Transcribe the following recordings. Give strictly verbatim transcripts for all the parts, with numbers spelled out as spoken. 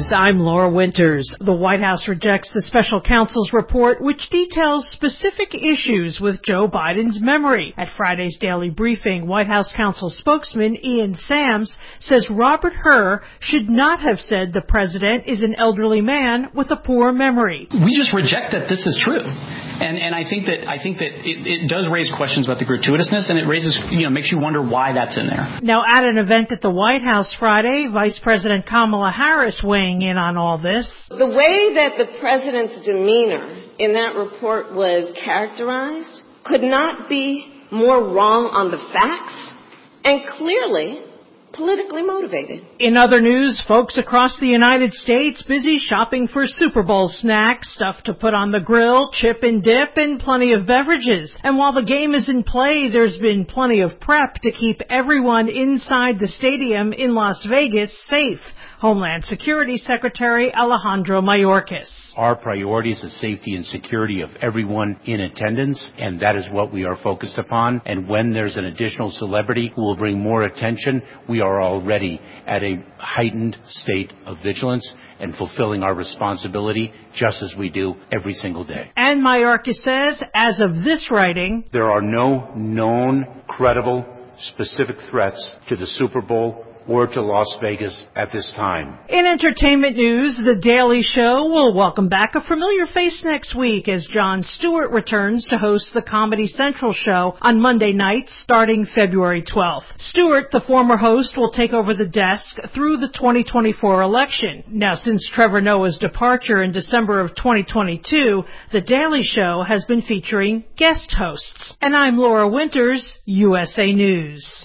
News. I'm Laura Winters. The White House rejects the special counsel's report, which details specific issues with Joe Biden's memory. At Friday's daily briefing, White House counsel spokesman Ian Sams says Robert Hur should not have said the president is an elderly man with a poor memory. We just reject that this is true. And and I think that I think that it, it does raise questions about the gratuitousness, and it raises, you know, makes you wonder why that's in there. Now, at an event at the White House Friday, Vice President Kamala Harris weighing in on all this. The way that the president's demeanor in that report was characterized could not be more wrong on the facts and clearly politically motivated. In other news, folks across the United States busy shopping for Super Bowl snacks, stuff to put on the grill, chip and dip, and plenty of beverages. And while the game is in play, there's been plenty of prep to keep everyone inside the stadium in Las Vegas safe. Homeland Security Secretary Alejandro Mayorkas. Our priority is the safety and security of everyone in attendance, and that is what we are focused upon. And when there's an additional celebrity who will bring more attention, we are already at a heightened state of vigilance and fulfilling our responsibility just as we do every single day. And Mayorkas says, as of this writing, there are no known, credible, specific threats to the Super Bowl or to Las Vegas at this time. In entertainment news, The Daily Show will welcome back a familiar face next week as Jon Stewart returns to host the Comedy Central show on Monday nights starting February twelfth. Stewart, the former host, will take over the desk through the twenty twenty-four election. Now, since Trevor Noah's departure in December of twenty twenty-two, The Daily Show has been featuring guest hosts. And I'm Laura Winters, U S A News.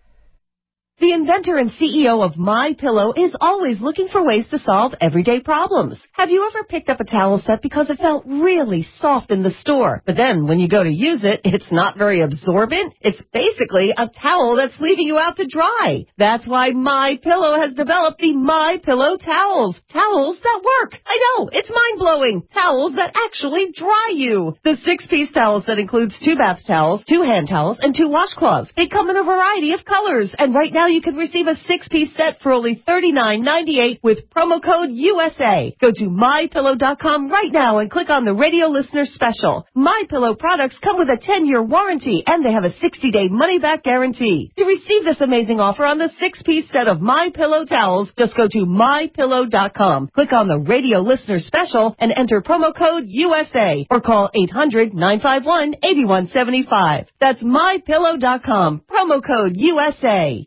The inventor and C E O of MyPillow is always looking for ways to solve everyday problems. Have you ever picked up a towel set because it felt really soft in the store, but then when you go to use it, it's not very absorbent? It's basically a towel that's leaving you out to dry. That's why MyPillow has developed the MyPillow towels. Towels that work. I know, it's mind-blowing. Towels that actually dry you. The six-piece towel set includes two bath towels, two hand towels, and two washcloths. They come in a variety of colors, and right now you can receive a six-piece set for only thirty-nine ninety-eight with promo code U S A. Go to my pillow dot com right now and click on the radio listener special. MyPillow products come with a ten-year warranty, and they have a sixty-day money-back guarantee. To receive this amazing offer on the six-piece set of MyPillow towels, just go to my pillow dot com, click on the radio listener special, and enter promo code U S A, or call eight hundred nine five one eight one seven five. That's my pillow dot com, promo code U S A.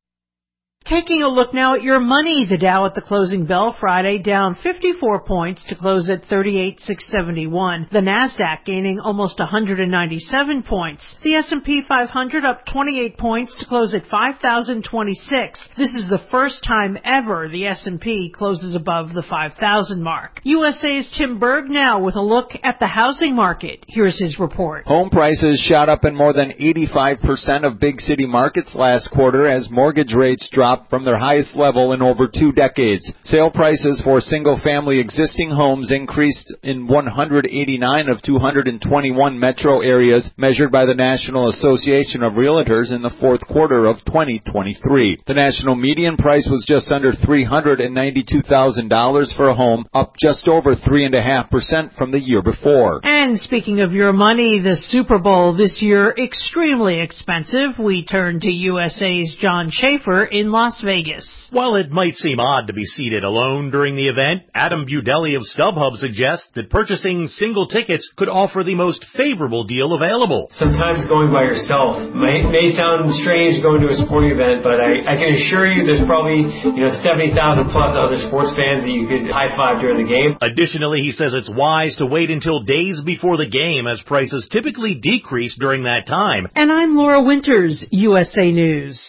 Taking a look now at your money, the Dow at the closing bell Friday down fifty-four points to close at thirty-eight thousand six hundred seventy-one. The Nasdaq gaining almost one hundred ninety-seven points. The S and P five hundred up twenty-eight points to close at five thousand twenty-six. This is the first time ever the S and P closes above the five thousand mark. U S A's Tim Berg now with a look at the housing market. Here's his report. Home prices shot up in more than eighty-five percent of big city markets last quarter as mortgage rates dropped from their highest level in over two decades. Sale prices for single-family existing homes increased in one hundred eighty-nine of two hundred twenty-one metro areas measured by the National Association of Realtors in the fourth quarter of twenty twenty-three. The national median price was just under three hundred ninety-two thousand dollars for a home, up just over three point five percent from the year before. And speaking of your money, the Super Bowl this year extremely expensive. We turn to U S A's John Schaefer in Las Vegas. While it might seem odd to be seated alone during the event, Adam Budelli of StubHub suggests that purchasing single tickets could offer the most favorable deal available. Sometimes going by yourself may, may sound strange going to a sporting event, but I, I can assure you there's probably, you know, seventy thousand plus other sports fans that you could high-five during the game. Additionally, he says it's wise to wait until days before the game as prices typically decrease during that time. And I'm Laura Winters, U S A News.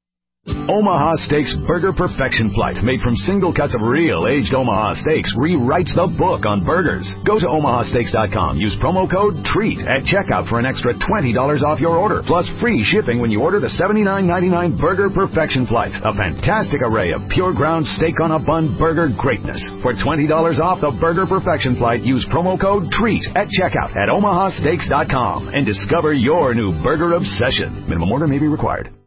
Omaha Steaks Burger Perfection Flight, made from single cuts of real aged Omaha steaks, rewrites the book on burgers. Go to omaha steaks dot com. Use promo code TREAT at checkout for an extra twenty dollars off your order, plus free shipping when you order the seventy-nine ninety-nine Burger Perfection Flight. A fantastic array of pure ground steak on a bun burger greatness. For twenty dollars off the Burger Perfection Flight, use promo code TREAT at checkout at omaha steaks dot com and discover your new burger obsession. Minimum order may be required.